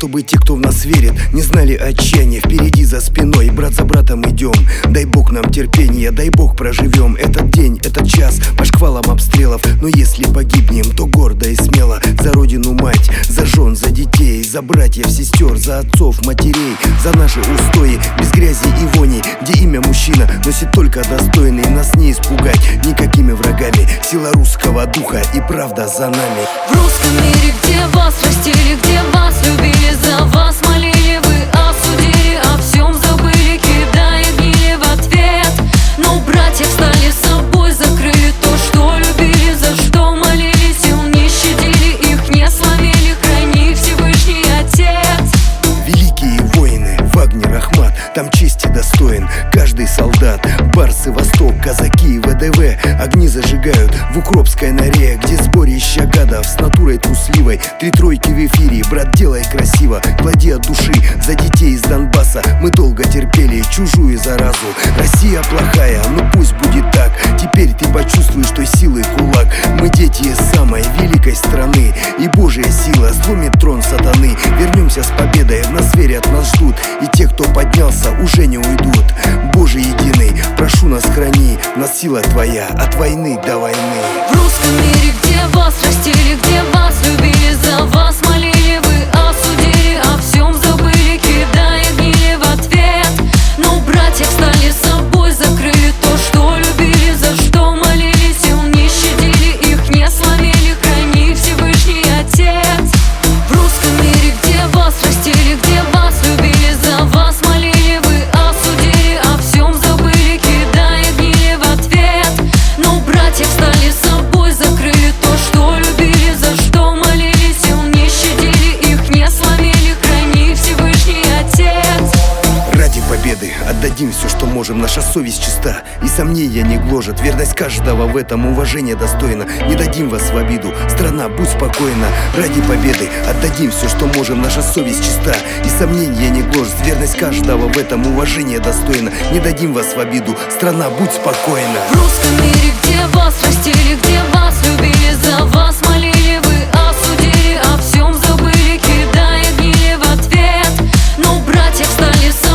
чтобы те, кто в нас верит, не знали отчаяния. Впереди, за спиной, брат за братом идем. Дай Бог нам терпения, дай Бог проживем этот день, этот час по шквалам обстрелов. Но если погибнем, то гордо и смело. За родину мать, за жен, за детей, за братьев, сестер, за отцов, матерей, за наши устои, без грязи и вони, где имя мужчина носит только достойный. Нас не испугать никакими врагами. Сила русского духа и правда за нами. В русском мире, где вас растили, где вас любили, за вас молили, вы осудили, о всем забыли, кидая гнили в ответ. Но братья встали с собой, закрыли то, что любили, за что молились, сил не щадили, их не сломили, храни Всевышний Отец. Великие воины, Вагнер, Ахмат, там чести достоин каждый солдат. Барсы, Восток, казаки, ВДВ огни зажигают в Укропской норе, где сборище гадов с натурой трусливой. 3 тройки в эфире, брат, делай красиво, клади от души за детей из Донбасса. Мы долго терпели чужую заразу. Россия плохая, но пусть будет так. Теперь ты почувствуешь той силы кулак. Мы дети самой великой страны, и Божья сила сломит трон сатаны. Вернемся с победой, в нас верят, нас ждут, и те, кто поднялся, уже не уйдут. Боже единый, прошу нас храни, нас сила твоя от войны до войны. В русском мире, где вас растили, где вас любили, за вас молили, вы осудили, о всем забыли, кидая гнили в ответ. Но братья встали с собой, закрыли то, что любили, за что молились, сил не щадили, их не сломили, храни Всевышний Отец. В русском мире, где вас растили, где вас любили, за вас молили, вы осудили, о всем забыли, кидая гнили в ответ. Но братья встали с собой, закрыли то, что любили, за что молились, сил не щадили, их не сломили, храни Всевышний Отец. Ради победы отдадим все, что можем. Наша совесть чиста и сомнения не гложет. Верность каждого в этом уважение достойна. Не дадим вас в обиду, страна, будь спокойна. Ради победы отдадим все, что можем. Наша совесть чиста и сомнения не гложет. Верность каждого в этом уважение достойна. Не дадим вас в обиду, страна, будь спокойна. В русском мире, где вас растили, где вас любили, за вас молили, вы осудили, о всем забыли, кидая гнили в ответ. Но братья встали с